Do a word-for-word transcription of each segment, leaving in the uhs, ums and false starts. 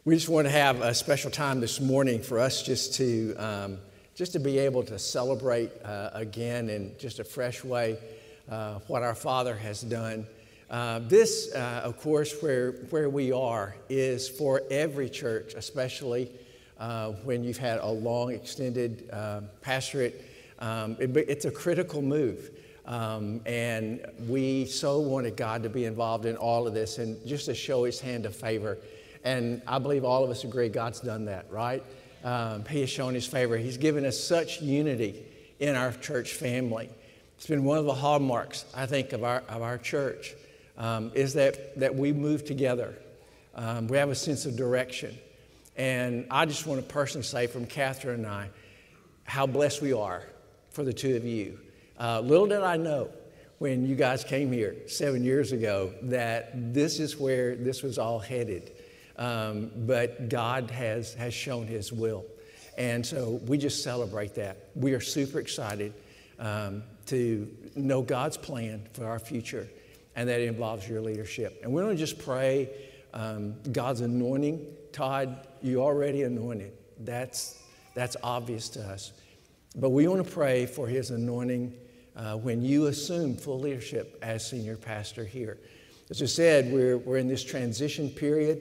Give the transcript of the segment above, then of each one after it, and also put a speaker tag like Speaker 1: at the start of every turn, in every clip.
Speaker 1: We just want to have a special time this morning for us just to um, just to be able to celebrate uh, again in just a fresh way uh, what our Father has done. Uh, this, uh, of course, where where we are is for every church, especially uh, when you've had a long, extended uh, pastorate. Um, it, it's a critical move. Um, and we so wanted God to be involved in all of this and just to show His hand of favor. And I believe all of us agree God's done that, right? Um, he has shown His favor. He's given us such unity in our church family. It's been one of the hallmarks, I think, of our of our church, um, is that, that we move together. Um, we have a sense of direction. And I just want to personally say from Catherine and I how blessed we are for the two of you. Uh, little did I know when you guys came here seven years ago that this is where this was all headed. Um, but God has, has shown His will. And so we just celebrate that. We are super excited um, to know God's plan for our future, and that involves your leadership. And we want to just pray um, God's anointing. Todd, you already anointed. That's, that's obvious to us. But we want to pray for His anointing uh, when you assume full leadership as senior pastor here. As I said, we're, we're in this transition period.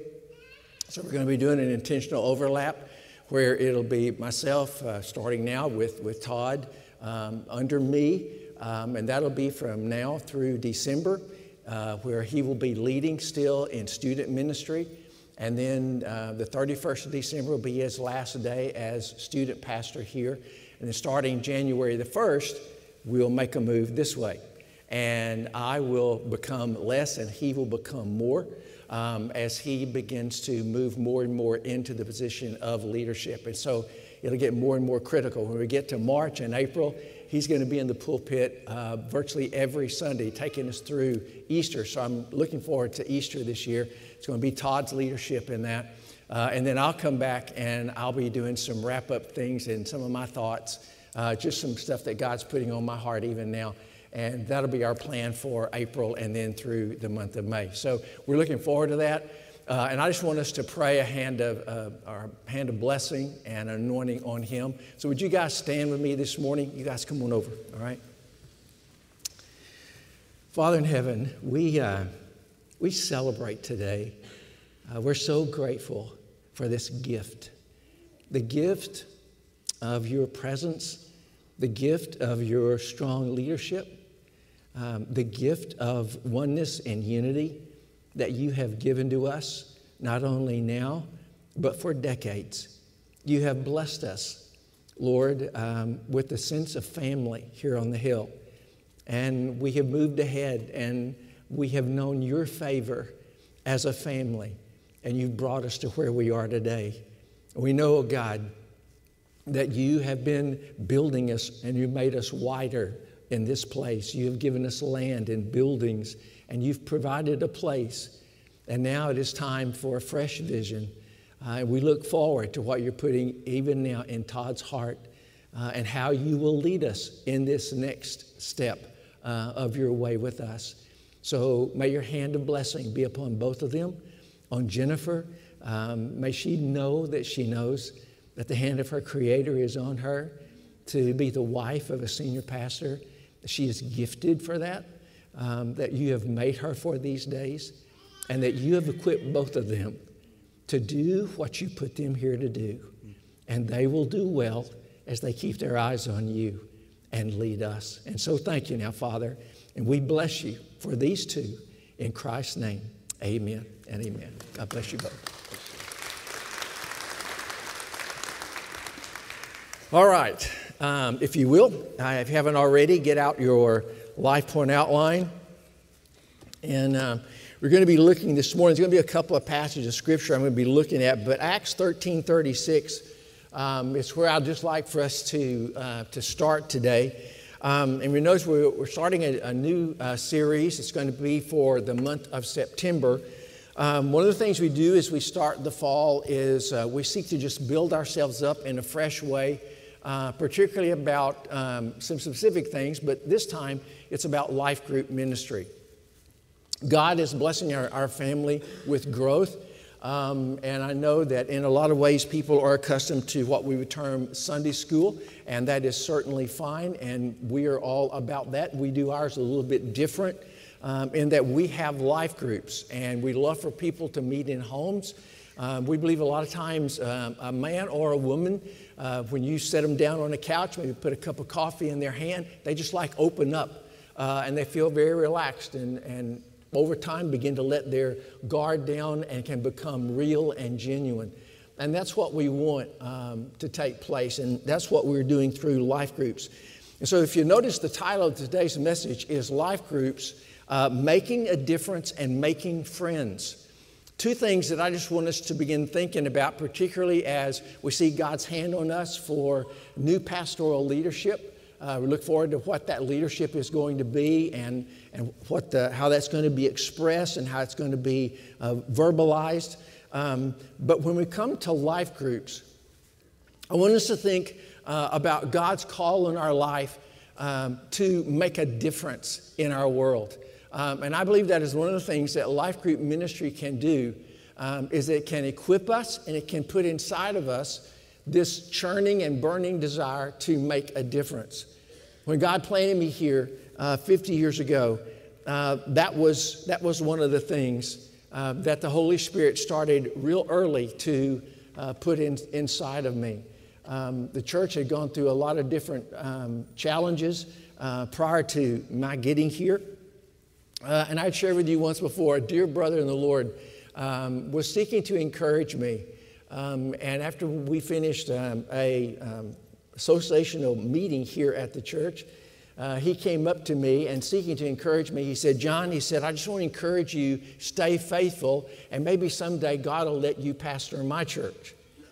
Speaker 1: So we're going to be doing an intentional overlap where it'll be myself uh, starting now with, with Todd um, under me, um, and that'll be from now through December, uh, where he will be leading still in student ministry. And then uh, the thirty-first of December will be his last day as student pastor here. And then starting January the first, we'll make a move this way. And I will become less and he will become more. Um, as he begins to move more and more into the position of leadership. And so it'll get more and more critical. When we get to March and April, he's going to be in the pulpit uh, virtually every Sunday, taking us through Easter. So I'm looking forward to Easter this year. It's going to be Todd's leadership in that. Uh, and then I'll come back and I'll be doing some wrap-up things and some of my thoughts, uh, just some stuff that God's putting on my heart even now. And that'll be our plan for April and then through the month of May. So we're looking forward to that. Uh, and I just want us to pray a hand of, uh, our hand of blessing and anointing on him. So would you guys stand with me this morning? You guys come on over, all right? Father in heaven, we, uh, we celebrate today. Uh, we're so grateful for this gift. The gift of your presence, the gift of your strong leadership, Um, the gift of oneness and unity that you have given to us, not only now, but for decades. You have blessed us, Lord, um, with a sense of family here on the hill. And we have moved ahead and we have known your favor as a family. And you've brought us to where we are today. We know, God, that you have been building us and you made us wider in this place. You have given us land and buildings, and you've provided a place. And now it is time for a fresh vision. Uh, and we look forward to what you're putting even now in Todd's heart uh, and how you will lead us in this next step uh, of your way with us. So may your hand of blessing be upon both of them, on Jennifer. Um, may she know that she knows that the hand of her Creator is on her to be the wife of a senior pastor. She is gifted for that, um, that you have made her for these days, and that you have equipped both of them to do what you put them here to do. And they will do well as they keep their eyes on you and lead us. And so thank you now, Father, and we bless you for these two. In Christ's name, amen and amen. God bless you both. All right. Um, if you will, uh, if you haven't already, get out your Life Point outline. And uh, we're going to be looking this morning. There's going to be a couple of passages of Scripture I'm going to be looking at. But Acts thirteen thirty-six um, is where I'd just like for us to, uh, to start today. Um, and we notice we're, we're starting a, a new uh, series. It's going to be for the month of September. Um, one of the things we do as we start the fall is uh, we seek to just build ourselves up in a fresh way. Uh, particularly about um, some specific things, but this time it's about life group ministry. God is blessing our, our family with growth. Um, and I know that in a lot of ways people are accustomed to what we would term Sunday school, and that is certainly fine, and we are all about that. We do ours a little bit different um, in that we have life groups, and we love for people to meet in homes. Um, we believe a lot of times um, a man or a woman, uh, when you set them down on a couch, maybe put a cup of coffee in their hand, they just like open up uh, and they feel very relaxed and, and over time begin to let their guard down and can become real and genuine. And that's what we want um, to take place, and that's what we're doing through life groups. And so if you notice, the title of today's message is Life Groups, uh, Making a Difference and Making Friends. Two things that I just want us to begin thinking about, particularly as we see God's hand on us for new pastoral leadership. Uh, we look forward to what that leadership is going to be and, and what the, how that's going to be expressed and how it's going to be uh, verbalized. Um, but when we come to life groups, I want us to think uh, about God's call in our life um, to make a difference in our world. Um, and I believe that is one of the things that life group ministry can do, um, is it can equip us and it can put inside of us this churning and burning desire to make a difference. When God planted me here uh, fifty years ago, uh, that was, that was one of the things uh, that the Holy Spirit started real early to uh, put in, inside of me. Um, the church had gone through a lot of different um, challenges uh, prior to my getting here. Uh, and I'd shared with you once before, a dear brother in the Lord um, was seeking to encourage me. Um, and after we finished um, a um, associational meeting here at the church, uh, he came up to me and seeking to encourage me. He said, John, he said, I just want to encourage you, stay faithful, and maybe someday God will let you pastor my church.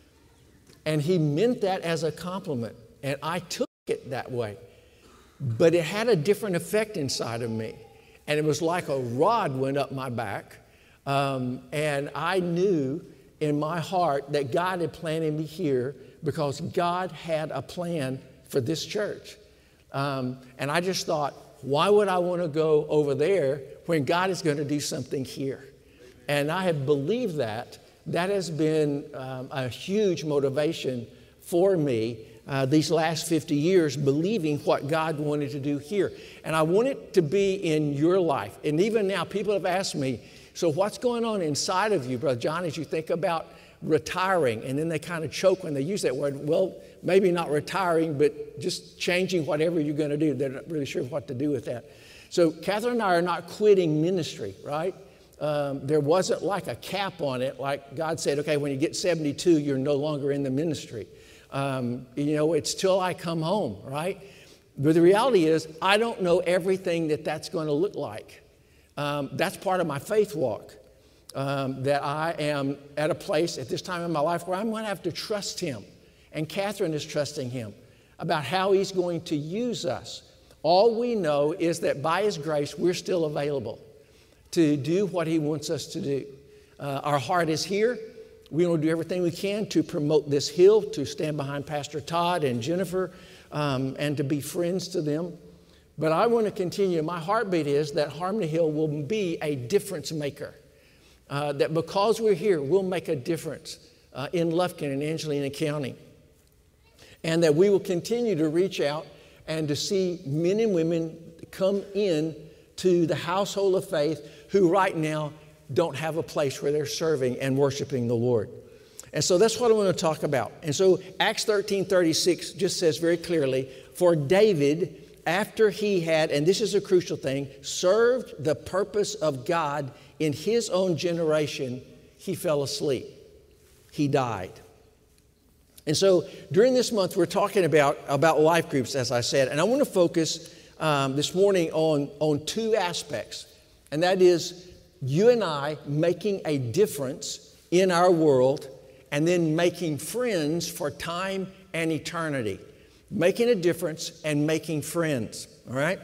Speaker 1: And he meant that as a compliment, and I took it that way. But it had a different effect inside of me. And it was like a rod went up my back. Um, and I knew in my heart that God had planted me here because God had a plan for this church. Um, and I just thought, why would I want to go over there when God is going to do something here? And I have believed that. That has been um, a huge motivation for me Uh, these last fifty years, believing what God wanted to do here. And I want it to be in your life. And even now, people have asked me, so what's going on inside of you, Brother John, as you think about retiring? And then they kind of choke when they use that word. Well, maybe not retiring, but just changing whatever you're going to do. They're not really sure what to do with that. So Catherine and I are not quitting ministry, right? Um, there wasn't like a cap on it, like God said, okay, when you get seventy-two, you're no longer in the ministry. Um, you know, it's till I come home, right? But the reality is, I don't know everything that that's going to look like. Um, that's part of my faith walk, um, that I am at a place at this time in my life where I'm going to have to trust Him. And Catherine is trusting Him about how He's going to use us. All we know is that by His grace, we're still available to do what He wants us to do. Uh, our heart is here. We want to do everything we can to promote this hill, to stand behind Pastor Todd and Jennifer, um, and to be friends to them. But I want to continue. My heartbeat is that Harmony Hill will be a difference maker. Uh, that because we're here, we'll make a difference uh, in Lufkin and Angelina County. And that we will continue to reach out and to see men and women come in to the household of faith who right now don't have a place where they're serving and worshiping the Lord. And so that's what I want to talk about. And so Acts thirteen thirty-six just says very clearly, for David, after he had, and this is a crucial thing, served the purpose of God in his own generation, he fell asleep. He died. And so during this month, we're talking about, about life groups, as I said. And I want to focus um, this morning on, on two aspects. And that is you and I making a difference in our world and then making friends for time and eternity. Making a difference and making friends, all right?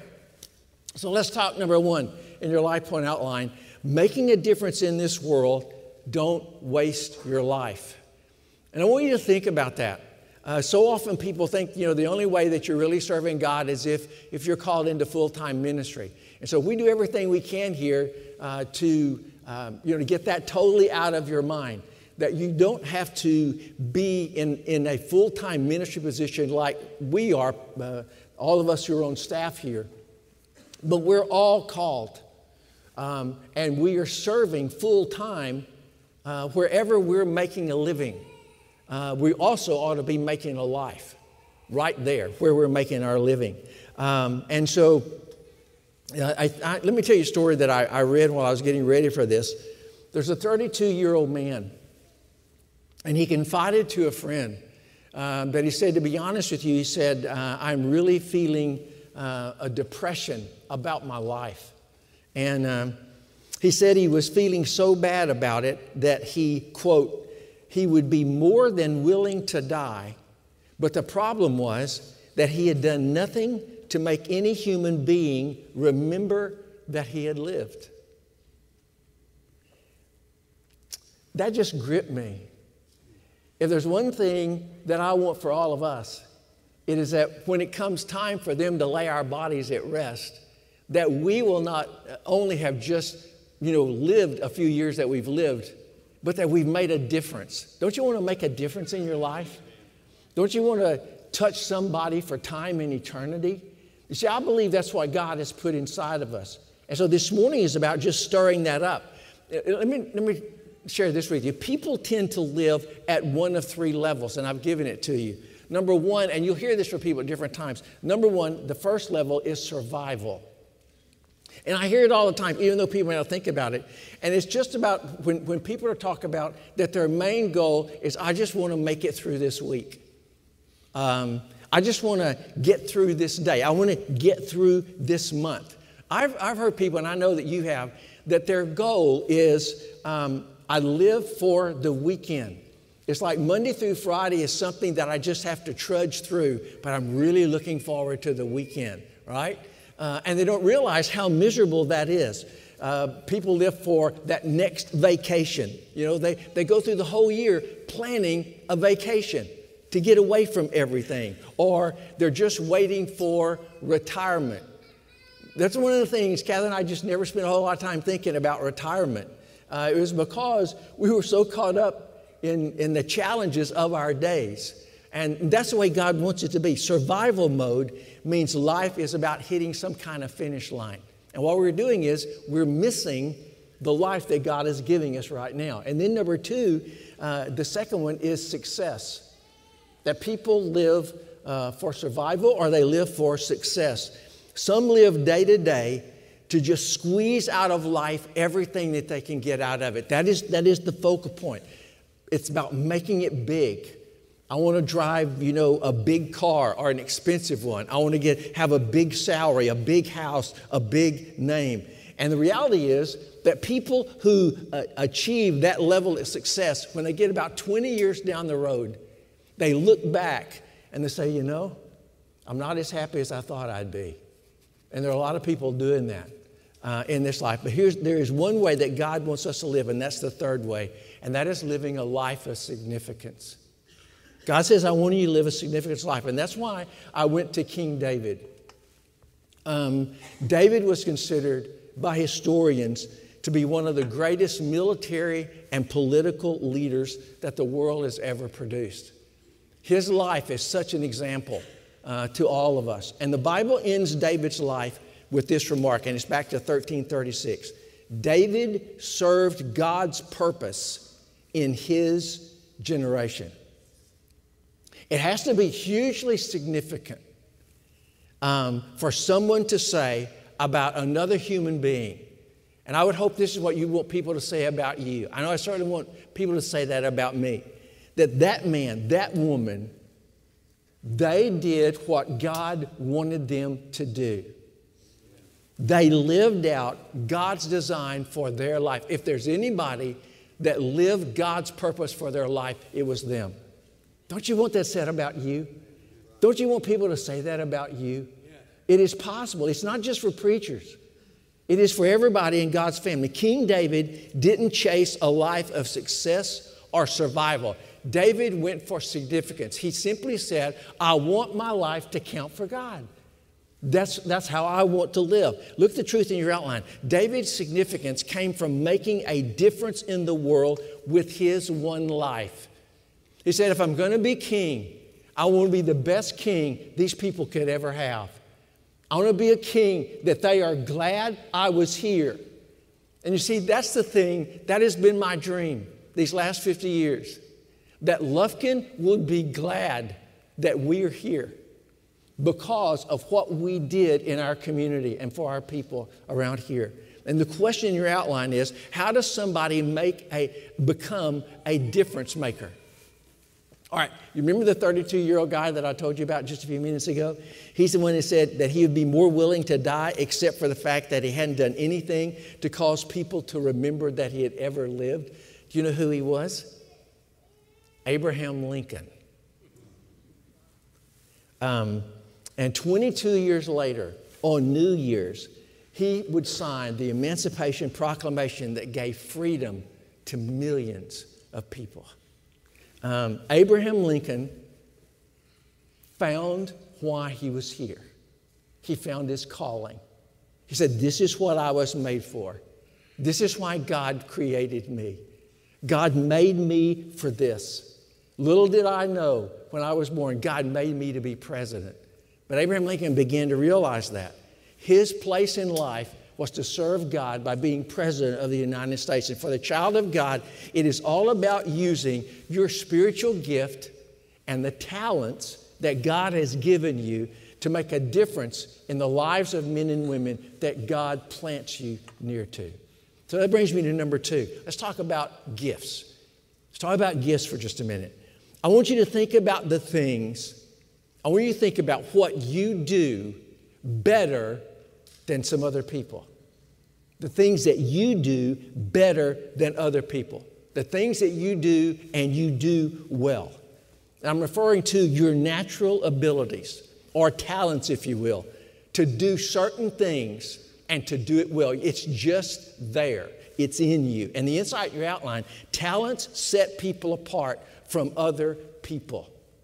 Speaker 1: So let's talk number one in your life point outline. Making a difference in this world, don't waste your life. And I want you to think about that. Uh, so often people think, you know, the only way that you're really serving God is if, if you're called into full-time ministry. And so we do everything we can here uh, to um, you know, to get that totally out of your mind. That you don't have to be in, in a full-time ministry position like we are, uh, all of us who are on staff here. But we're all called. Um, and we are serving full-time uh, wherever we're making a living. Uh, we also ought to be making a life right there where we're making our living. Um, and so uh, I, I, let me tell you a story that I, I read while I was getting ready for this. There's a thirty-two-year-old man. And he confided to a friend um, that he said, to be honest with you, he said, uh, I'm really feeling uh, a depression about my life. And um, he said he was feeling so bad about it that he, quote, he would be more than willing to die. But the problem was that he had done nothing to make any human being remember that he had lived. That just gripped me. If there's one thing that I want for all of us, it is that when it comes time for them to lay our bodies at rest, that we will not only have just, you know, lived a few years that we've lived, but that we've made a difference. Don't you want to make a difference in your life? Don't you want to touch somebody for time and eternity? You see, I believe that's what God has put inside of us. And so this morning is about just stirring that up. Let me, let me share this with you. People tend to live at one of three levels, and I've given it to you. Number one, and you'll hear this from people at different times. Number one, the first level is survival. And I hear it all the time, even though people may not think about it. And it's just about when, when people are talking about that their main goal is, I just want to make it through this week. Um, I just want to get through this day. I want to get through this month. I've, I've heard people, and I know that you have, that their goal is, um, I live for the weekend. It's like Monday through Friday is something that I just have to trudge through, but I'm really looking forward to the weekend, right? Uh, and they don't realize how miserable that is. Uh, people live for that next vacation. You know, they, they go through the whole year planning a vacation to get away from everything, or they're just waiting for retirement. That's one of the things, Kathy and I just never spent a whole lot of time thinking about retirement. Uh, it was because we were so caught up in, in the challenges of our days. And that's the way God wants it to be. Survival mode means life is about hitting some kind of finish line. And what we're doing is we're missing the life that God is giving us right now. And then number two, uh, the second one is success. That people live uh, for survival or they live for success. Some live day to day to just squeeze out of life everything that they can get out of it. That is, that is the focal point. It's about making it big. I want to drive, you know, a big car or an expensive one. I want to get have a big salary, a big house, a big name. And the reality is that people who uh, achieve that level of success, when they get about twenty years down the road, they look back and they say, you know, I'm not as happy as I thought I'd be. And there are a lot of people doing that uh, in this life. But here's, there is one way that God wants us to live, and that's the third way, and that is living a life of significance. God says, I want you to live a significant life. And that's why I went to King David. Um, David was considered by historians to be one of the greatest military and political leaders that the world has ever produced. His life is such an example uh, to all of us. And the Bible ends David's life with this remark, and it's back to thirteen thirty-six. David served God's purpose in his generation. It has to be hugely significant um, for someone to say about another human being. And I would hope this is what you want people to say about you. I know I certainly want people to say that about me. That that man, that woman, they did what God wanted them to do. They lived out God's design for their life. If there's anybody that lived God's purpose for their life, it was them. Don't you want that said about you? Don't you want people to say that about you? It is possible. It's not just for preachers. It is for everybody in God's family. King David didn't chase a life of success or survival. David went for significance. He simply said, I want my life to count for God. That's, that's how I want to live. Look at the truth in your outline. David's significance came from making a difference in the world with his one life. He said, if I'm going to be king, I want to be the best king these people could ever have. I want to be a king that they are glad I was here. And you see, that's the thing, that has been my dream these last fifty years. That Lufkin would be glad that we're here because of what we did in our community and for our people around here. And the question in your outline is, how does somebody make a, become a difference maker? All right, you remember the thirty-two-year-old guy that I told you about just a few minutes ago? He's the one that said that he would be more willing to die except for the fact that he hadn't done anything to cause people to remember that he had ever lived. Do you know who he was? Abraham Lincoln. Um, and twenty-two years later, on New Year's, he would sign the Emancipation Proclamation that gave freedom to millions of people. Um, Abraham Lincoln found why he was here. He found his calling. He said, this is what I was made for. This is why God created me. God made me for this. Little did I know when I was born, God made me to be president. But Abraham Lincoln began to realize that. His place in life was to serve God by being president of the United States. And for the child of God, it is all about using your spiritual gift and the talents that God has given you to make a difference in the lives of men and women that God plants you near to. So that brings me to number two. Let's talk about gifts. Let's talk about gifts for just a minute. I want you to think about the things, I want you to think about what you do better than some other people. The things that you do better than other people. The things that you do and you do well. And I'm referring to your natural abilities or talents, if you will, to do certain things and to do it well. It's just there. It's in you. And the insight in your outline, talents set people apart from other people.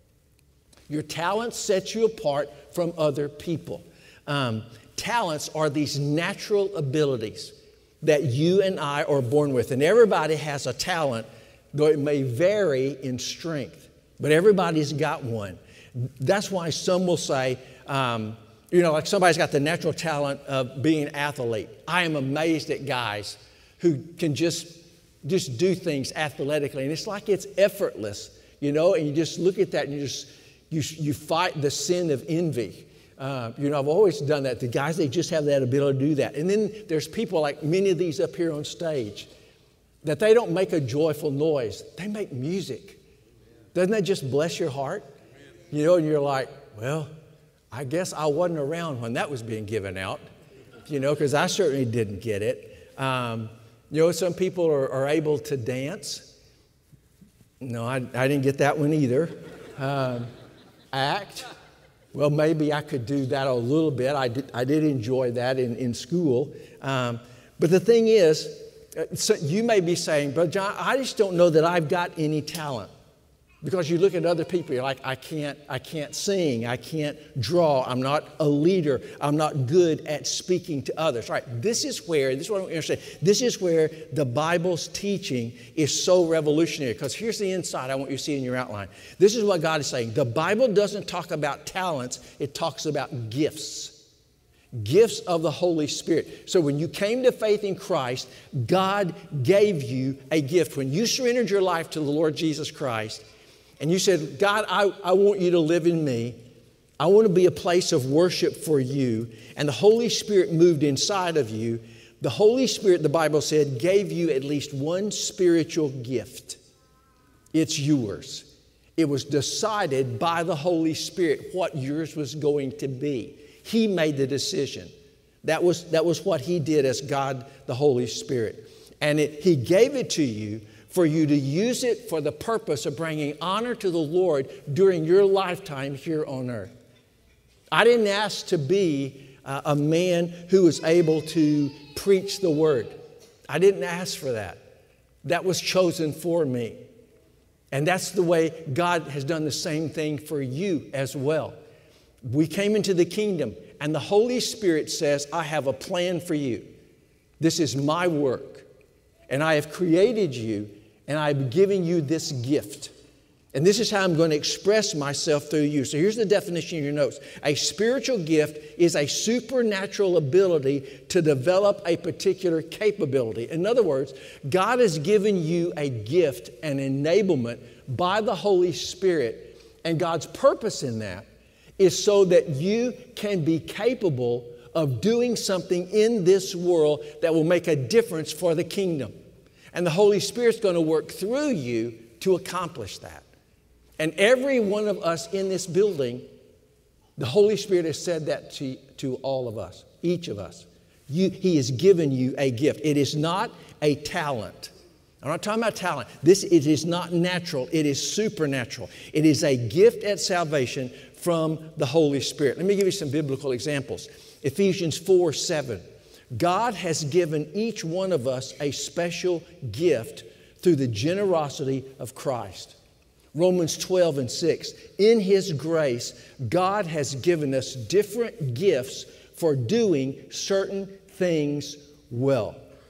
Speaker 1: Your talents set you apart from other people. Um, talents are these natural abilities that you and I are born with. And everybody has a talent, though it may vary in strength. But everybody's got one. That's why some will say, um, you know, like somebody's got the natural talent of being an athlete. I am amazed at guys who can just, just do things athletically. And it's like it's effortless, you know, and you just look at that and you just, you, you fight the sin of envy. Uh, you know, I've always done that. The guys, they just have that ability to do that. And then there's people like many of these up here on stage that they don't make a joyful noise. They make music. Doesn't that just bless your heart? You know, and you're like, well, I guess I wasn't around when that was being given out, you know, because I certainly didn't get it. Um, you know, some people are, are able to dance. No, I, I didn't get that one either. Um, act. Well, maybe I could do that a little bit. I did, I did enjoy that in, in school. Um, but the thing is, so you may be saying, Brother John, I just don't know that I've got any talent. Because you look at other people, you're like, I can't, I can't sing, I can't draw, I'm not a leader, I'm not good at speaking to others. Right? This is where, this is what I want you to understand, this is where the Bible's teaching is so revolutionary. Because here's the insight I want you to see in your outline. This is what God is saying. The Bible doesn't talk about talents, it talks about gifts. Gifts of the Holy Spirit. So when you came to faith in Christ, God gave you a gift. When you surrendered your life to the Lord Jesus Christ, and you said, God, I, I want you to live in me. I want to be a place of worship for you. And the Holy Spirit moved inside of you. The Holy Spirit, the Bible said, gave you at least one spiritual gift. It's yours. It was decided by the Holy Spirit what yours was going to be. He made the decision. That was, that was what He did as God, the Holy Spirit. And it, He gave it to you for you to use it for the purpose of bringing honor to the Lord during your lifetime here on earth. I didn't ask to be uh, a man who was able to preach the Word. I didn't ask for that. That was chosen for me. And that's the way God has done the same thing for you as well. We came into the kingdom and the Holy Spirit says, I have a plan for you. This is my work, and I have created you, and I'm giving you this gift. And this is how I'm going to express myself through you. So here's the definition in your notes. A spiritual gift is a supernatural ability to develop a particular capability. In other words, God has given you a gift, an enablement by the Holy Spirit. And God's purpose in that is so that you can be capable of doing something in this world that will make a difference for the kingdom. And the Holy Spirit's going to work through you to accomplish that. And every one of us in this building, the Holy Spirit has said that to, to all of us, each of us. You, he has given you a gift. It is not a talent. I'm not talking about talent. This, it is not natural. It is supernatural. It is a gift at salvation from the Holy Spirit. Let me give you some biblical examples. Ephesians four seven. God has given each one of us a special gift through the generosity of Christ. Romans twelve and six. In His grace, God has given us different gifts for doing certain things well.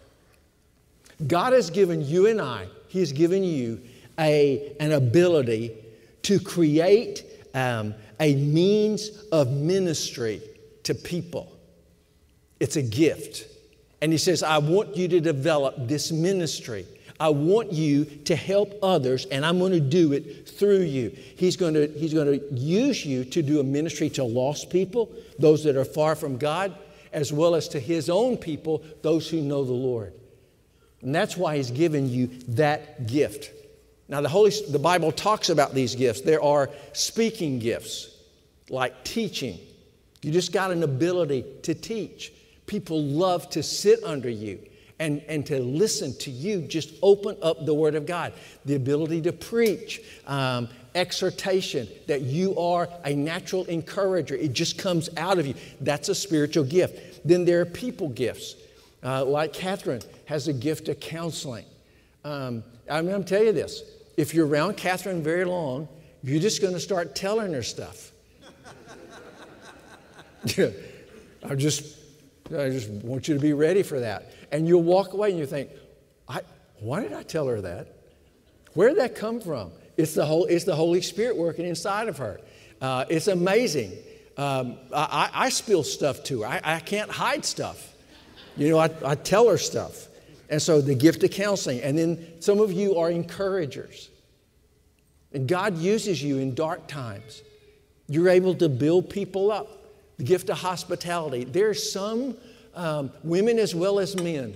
Speaker 1: God has given you and I, He has given you a, an ability to create um, a means of ministry to people. It's a gift. And He says, I want you to develop this ministry. I want you to help others, and I'm going to do it through you. He's going to, he's going to use you to do a ministry to lost people, those that are far from God, as well as to His own people, those who know the Lord. And that's why He's given you that gift. Now, the Holy, the Bible talks about these gifts. There are speaking gifts, like teaching. You just got an ability to teach. People love to sit under you. And, and to listen to you, just open up the Word of God. The ability to preach, um, exhortation, that you are a natural encourager. It just comes out of you. That's a spiritual gift. Then there are people gifts. Uh, like Catherine has a gift of counseling. Um, I'm going to tell you this. If you're around Catherine very long, you're just going to start telling her stuff. I just, I just want you to be ready for that. And you'll walk away and you think, I, why did I tell her that? Where did that come from? It's the, whole, it's the Holy Spirit working inside of her. Uh, it's amazing. Um, I, I spill stuff to her. I, I can't hide stuff. You know, I, I tell her stuff. And so the gift of counseling. And then some of you are encouragers. And God uses you in dark times. You're able to build people up. The gift of hospitality. There's some Um, women as well as men,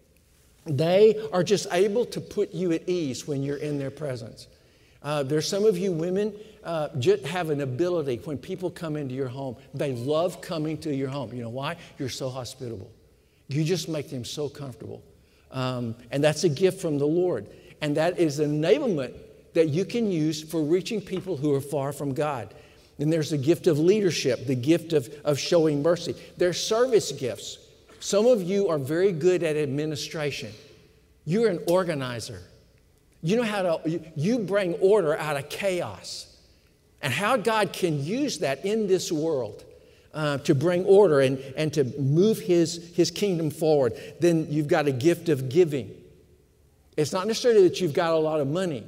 Speaker 1: they are just able to put you at ease when you're in their presence. Uh, there's some of you women uh, just have an ability when people come into your home. They love coming to your home. You know why? You're so hospitable. You just make them so comfortable. Um, and that's a gift from the Lord. And that is an enablement that you can use for reaching people who are far from God. Then there's the gift of leadership, the gift of, of showing mercy. There's service gifts. Some of you are very good at administration. You're an organizer. You know how to, you bring order out of chaos. And how God can use that in this world uh, to bring order and, and to move his, his kingdom forward. Then you've got a gift of giving. It's not necessarily that you've got a lot of money,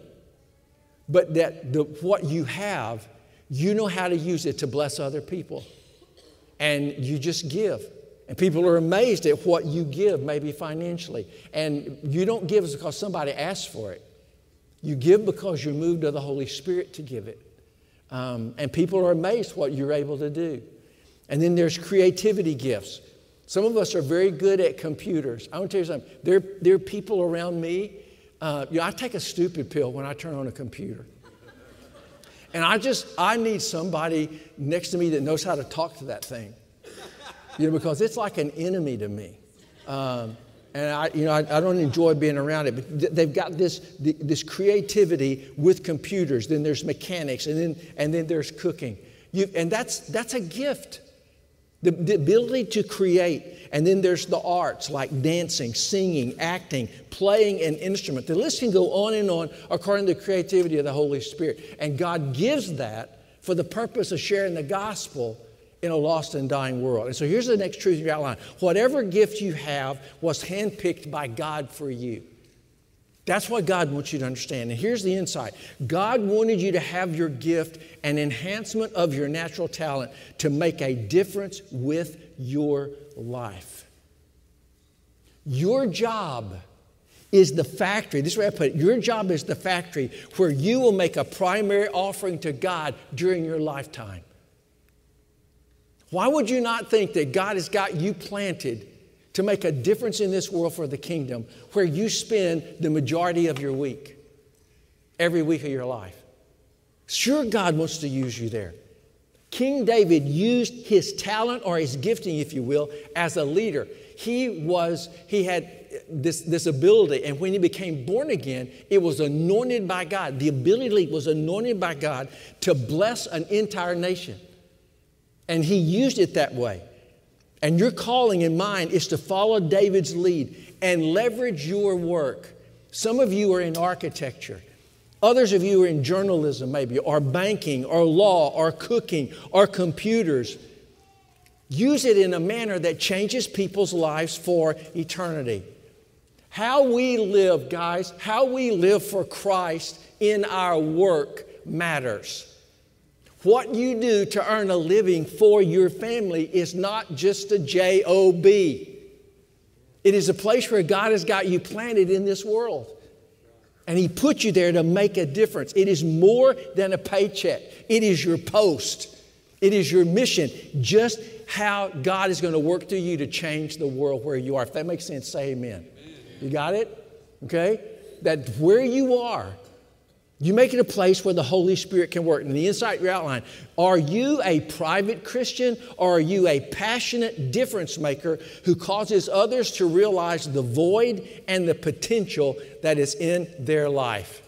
Speaker 1: but that the, what you have, you know how to use it to bless other people. And you just give. And people are amazed at what you give, maybe financially. And you don't give because somebody asked for it. You give because you're moved to the Holy Spirit to give it. Um, and people are amazed what you're able to do. And then there's creativity gifts. Some of us are very good at computers. I want to tell you something. There, there are people around me. Uh, you know, I take a stupid pill when I turn on a computer. And I just, I need somebody next to me that knows how to talk to that thing. You know, because it's like an enemy to me. Um, and I, you know, I, I don't enjoy being around it. But th- they've got this, th- this creativity with computers. Then there's mechanics, and then and then there's cooking. You, and that's that's a gift. The, the ability to create. And then there's the arts like dancing, singing, acting, playing an instrument. The list can go on and on according to the creativity of the Holy Spirit. And God gives that for the purpose of sharing the gospel in a lost and dying world. And so here's the next truth you outline. Whatever gift you have was handpicked by God for you. That's what God wants you to understand. And here's the insight. God wanted you to have your gift, an enhancement of your natural talent, to make a difference with your life. Your job is the factory. This is where I put it. Your job is the factory where you will make a primary offering to God during your lifetime. Why would you not think that God has got you planted to make a difference in this world for the kingdom, where you spend the majority of your week, every week of your life? Sure, God wants to use you there. King David used his talent, or his gifting, if you will, as a leader. He was, he had this, this ability, and when he became born again, it was anointed by God. The ability was anointed by God to bless an entire nation. And he used it that way. And your calling in mind is to follow David's lead and leverage your work. Some of you are in architecture. Others of you are in journalism maybe, or banking, or law, or cooking, or computers. Use it in a manner that changes people's lives for eternity. How we live, guys, how we live for Christ in our work matters. What you do to earn a living for your family is not just a job. It is a place where God has got you planted in this world. And He put you there to make a difference. It is more than a paycheck. It is your post. It is your mission. Just how God is going to work through you to change the world where you are. If that makes sense, say amen. Amen. You got it? Okay? That where you are, you make it a place where the Holy Spirit can work. And the insight you outline, are you a private Christian, or are you a passionate difference maker who causes others to realize the void and the potential that is in their life?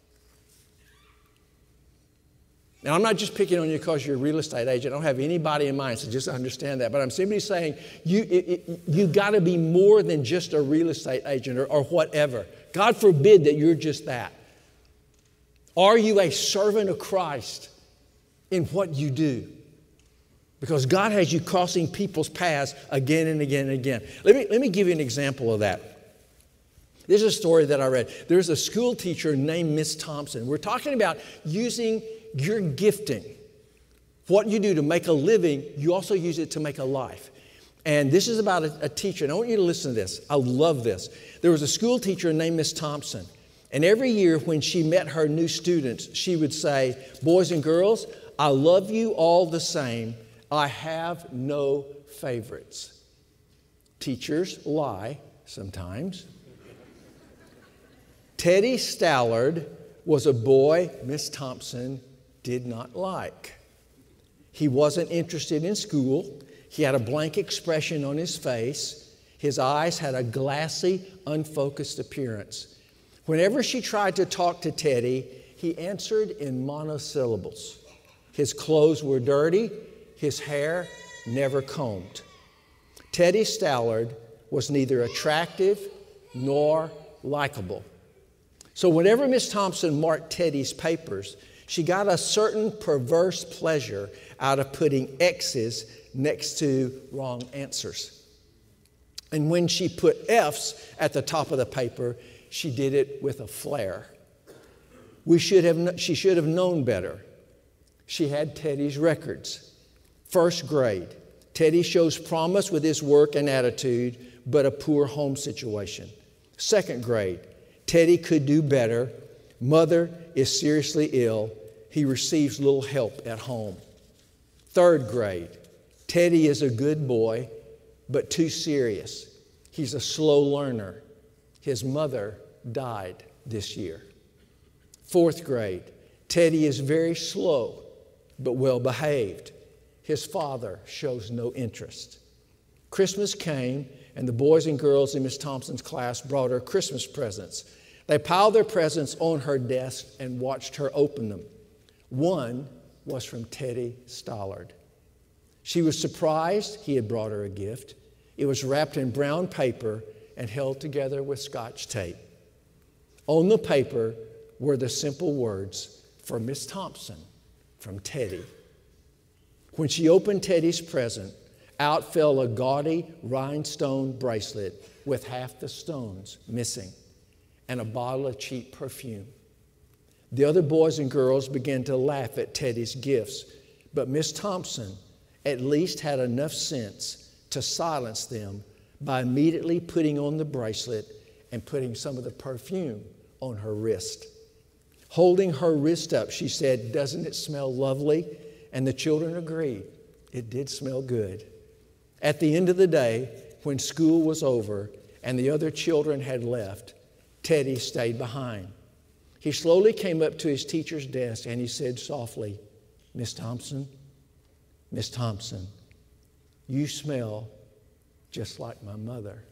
Speaker 1: Now, I'm not just picking on you because you're a real estate agent. I don't have anybody in mind, so just understand that. But I'm simply saying you, it, it, you got to be more than just a real estate agent or, or whatever. God forbid that you're just that. Are you a servant of Christ in what you do? Because God has you crossing people's paths again and again and again. Let me, let me give you an example of that. This is a story that I read. There's a school teacher named Miss Thompson. We're talking about using your gifting. What you do to make a living, you also use it to make a life. And this is about a, a teacher. And I want you to listen to this. I love this. There was a school teacher named Miss Thompson. And every year when she met her new students, she would say, "Boys and girls, I love you all the same. I have no favorites." Teachers lie sometimes. Teddy Stallard was a boy Miss Thompson did not like. He wasn't interested in school. He had a blank expression on his face. His eyes had a glassy, unfocused appearance. Whenever she tried to talk to Teddy, he answered in monosyllables. His clothes were dirty. His hair never combed. Teddy Stallard was neither attractive nor likable. So whenever Miss Thompson marked Teddy's papers, she got a certain perverse pleasure out of putting X's next to wrong answers. And when she put F's at the top of the paper, she did it with a flair. We should have, she should have known better. She had Teddy's records. First grade, Teddy shows promise with his work and attitude, but a poor home situation. Second grade, Teddy could do better. Mother is seriously ill. He receives little help at home. Third grade, Teddy is a good boy, but too serious. He's a slow learner. His mother died this year. Fourth grade, Teddy is very slow, but well behaved. His father shows no interest. Christmas came, and the boys and girls in Miss Thompson's class brought her Christmas presents. They piled their presents on her desk and watched her open them. One was from Teddy Stallard. She was surprised he had brought her a gift. It was wrapped in brown paper and held together with Scotch tape. On the paper were the simple words, "For Miss Thompson, from Teddy." When she opened Teddy's present, out fell a gaudy rhinestone bracelet with half the stones missing and a bottle of cheap perfume. The other boys and girls began to laugh at Teddy's gifts, but Miss Thompson at least had enough sense to silence them by immediately putting on the bracelet and putting some of the perfume on her wrist. Holding her wrist up, she said, "Doesn't it smell lovely?" And the children agreed. It did smell good. At the end of the day, when school was over and the other children had left, Teddy stayed behind. He slowly came up to his teacher's desk and he said softly, "Miss Thompson, Miss Thompson, you smell just like my mother.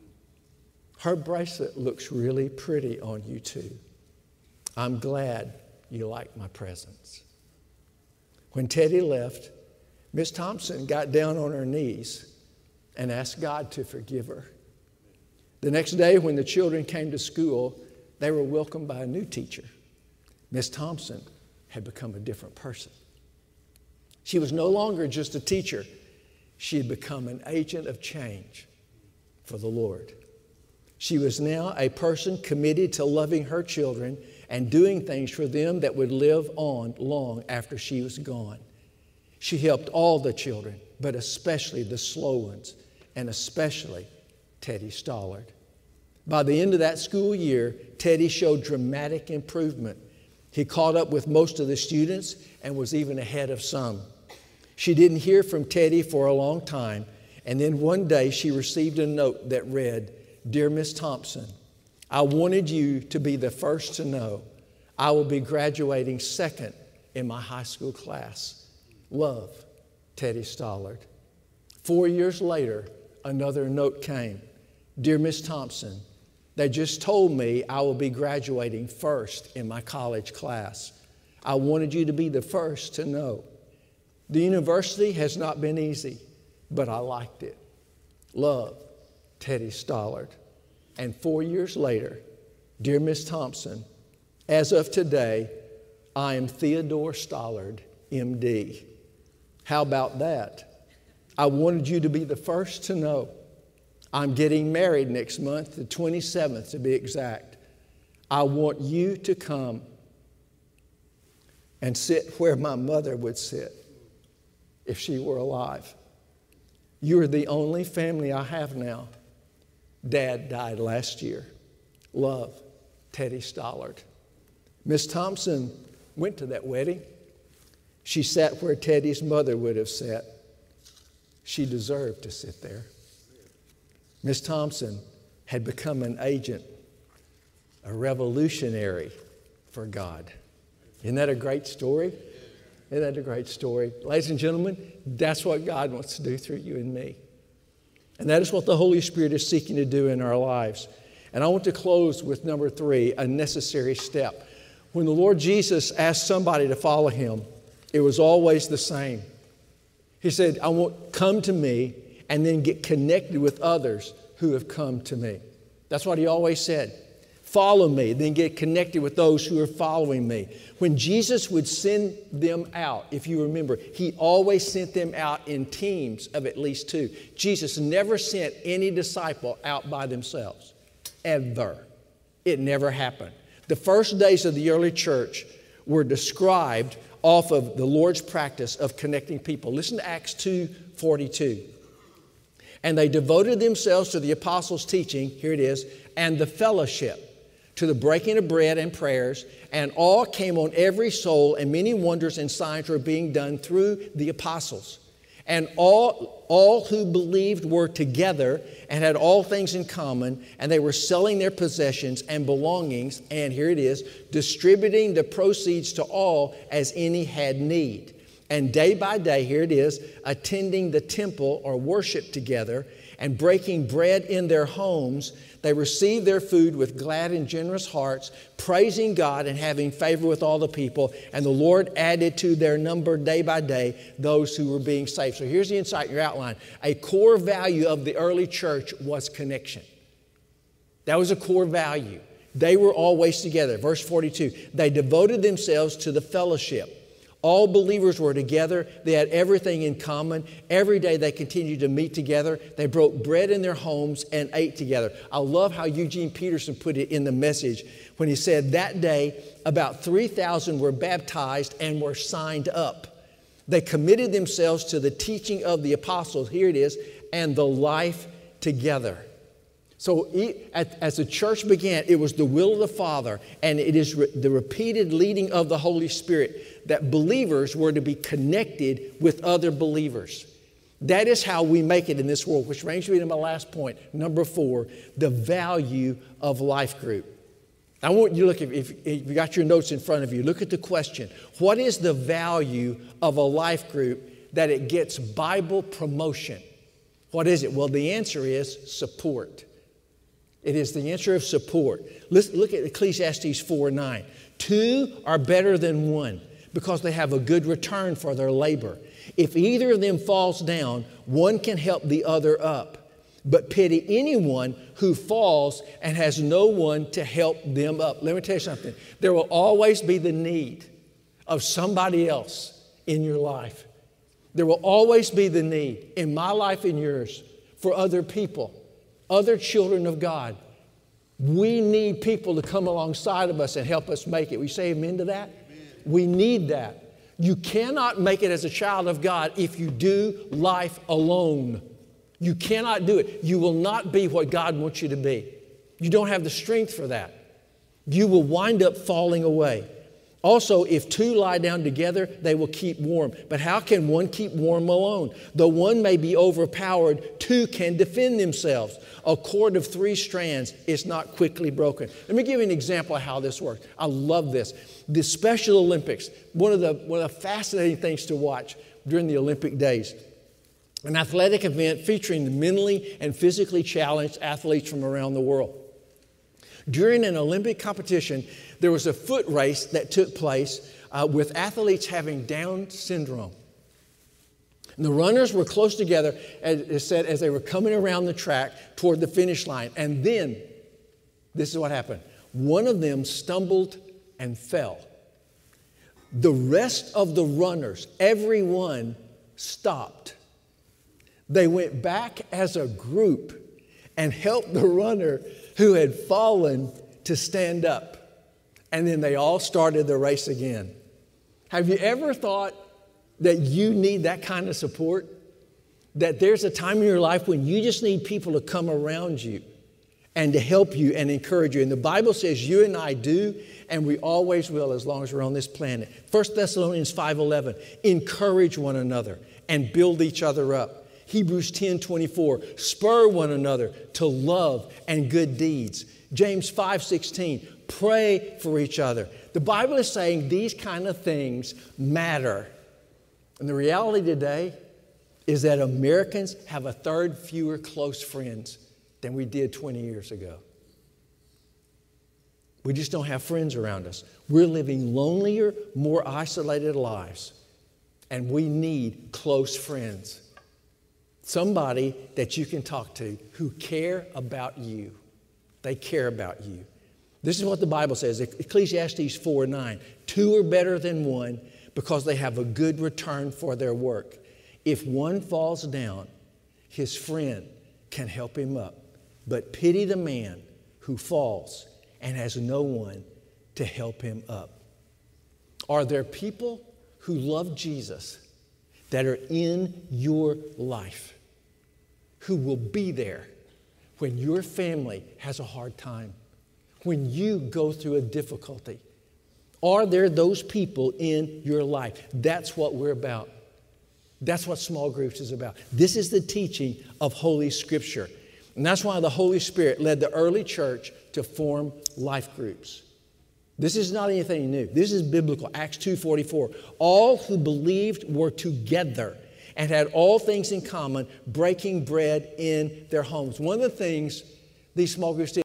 Speaker 1: Her bracelet looks really pretty on you too. I'm glad you like my presents." When Teddy left, Miss Thompson got down on her knees and asked God to forgive her. The next day when the children came to school, they were welcomed by a new teacher. Miss Thompson had become a different person. She was no longer just a teacher. She had become an agent of change for the Lord. She was now a person committed to loving her children and doing things for them that would live on long after she was gone. She helped all the children, but especially the slow ones, and especially Teddy Stollard. By the end of that school year, Teddy showed dramatic improvement. He caught up with most of the students and was even ahead of some. She didn't hear from Teddy for a long time, and then one day she received a note that read, "Dear Miss Thompson, I wanted you to be the first to know I will be graduating second in my high school class. Love, Teddy Stollard." Four years later, another note came. "Dear Miss Thompson, they just told me I will be graduating first in my college class. I wanted you to be the first to know. The university has not been easy, but I liked it. Love, Teddy Stollard." And four years later, "Dear Miss Thompson, as of today, I am Theodore Stollard, M D" How about that? "I wanted you to be the first to know. I'm getting married next month, the twenty-seventh to be exact. I want you to come and sit where my mother would sit if she were alive. You are the only family I have now. Dad died last year. Love, Teddy Stollard." Miss Thompson went to that wedding. She sat where Teddy's mother would have sat. She deserved to sit there. Miss Thompson had become an agent, a revolutionary for God. Isn't that a great story? Isn't that a great story? Ladies and gentlemen, that's what God wants to do through you and me. And that is what the Holy Spirit is seeking to do in our lives. And I want to close with number three, a necessary step. When the Lord Jesus asked somebody to follow him, it was always the same. He said, "I want come to me and then get connected with others who have come to me." That's what he always said. Follow me, then get connected with those who are following me. When Jesus would send them out, if you remember, he always sent them out in teams of at least two. Jesus never sent any disciple out by themselves, ever. It never happened. The first days of the early church were described off of the Lord's practice of connecting people. Listen to Acts two forty-two. "And they devoted themselves to the apostles' teaching," here it is, "and the fellowship, to the breaking of bread and prayers, and awe came on every soul, and many wonders and signs were being done through the apostles. And all, all who believed were together and had all things in common, and they were selling their possessions and belongings," and here it is, "distributing the proceeds to all as any had need. And day by day," here it is, "attending the temple," or worship together, "and breaking bread in their homes, they received their food with glad and generous hearts, praising God and having favor with all the people. And the Lord added to their number day by day those who were being saved." So here's the insight in your outline. A core value of the early church was connection. That was a core value. They were always together. Verse forty-two, "They devoted themselves to the fellowship." All believers were together. They had everything in common. Every day they continued to meet together. They broke bread in their homes and ate together. I love how Eugene Peterson put it in the Message when he said that day about three thousand were baptized and were signed up. They committed themselves to the teaching of the apostles, here it is, and the life together. So as the church began, it was the will of the Father, and it is the repeated leading of the Holy Spirit that believers were to be connected with other believers. That is how we make it in this world, which brings me to my last point, number four, the value of life group. I want you to look, if, if, if you got your notes in front of you, look at the question. What is the value of a life group that it gets Bible promotion? What is it? Well, the answer is support. It is the answer of support. Let's look at Ecclesiastes four nine. Two are better than one because they have a good return for their labor. If either of them falls down, one can help the other up. But pity anyone who falls and has no one to help them up. Let me tell you something. There will always be the need of somebody else in your life. There will always be the need in my life and yours for other people, other children of God. We need people to come alongside of us and help us make it. We say amen to that? Amen. We need that. You cannot make it as a child of God if you do life alone. You cannot do it. You will not be what God wants you to be. You don't have the strength for that. You will wind up falling away. Also, if two lie down together, they will keep warm. But how can one keep warm alone? Though one may be overpowered, two can defend themselves. A cord of three strands is not quickly broken. Let me give you an example of how this works. I love this. The Special Olympics, one of the, one of the fascinating things to watch during the Olympic days. An athletic event featuring the mentally and physically challenged athletes from around the world. During an Olympic competition, there was a foot race that took place uh, with athletes having Down syndrome. And the runners were close together, as it said, as they were coming around the track toward the finish line. And then, this is what happened. One of them stumbled and fell. The rest of the runners, everyone stopped. They went back as a group and helped the runner who had fallen to stand up. And then they all started the race again. Have you ever thought that you need that kind of support? That there's a time in your life when you just need people to come around you and to help you and encourage you. And the Bible says you and I do, and we always will as long as we're on this planet. First Thessalonians five eleven, encourage one another and build each other up. Hebrews ten twenty-four, spur one another to love and good deeds. James five sixteen, pray for each other. The Bible is saying these kind of things matter. And the reality today is that Americans have a third fewer close friends than we did twenty years ago. We just don't have friends around us. We're living lonelier, more isolated lives. And we need close friends. Somebody that you can talk to who care about you. They care about you. This is what the Bible says, Ecclesiastes four nine. Two are better than one because they have a good return for their work. If one falls down, his friend can help him up. But pity the man who falls and has no one to help him up. Are there people who love Jesus that are in your life who will be there when your family has a hard time, when you go through a difficulty? Are there those people in your life? That's what we're about. That's what small groups is about. This is the teaching of Holy Scripture. And that's why the Holy Spirit led the early church to form life groups. This is not anything new. This is biblical. Acts two forty-four. All who believed were together and had all things in common, breaking bread in their homes. One of the things these small groups did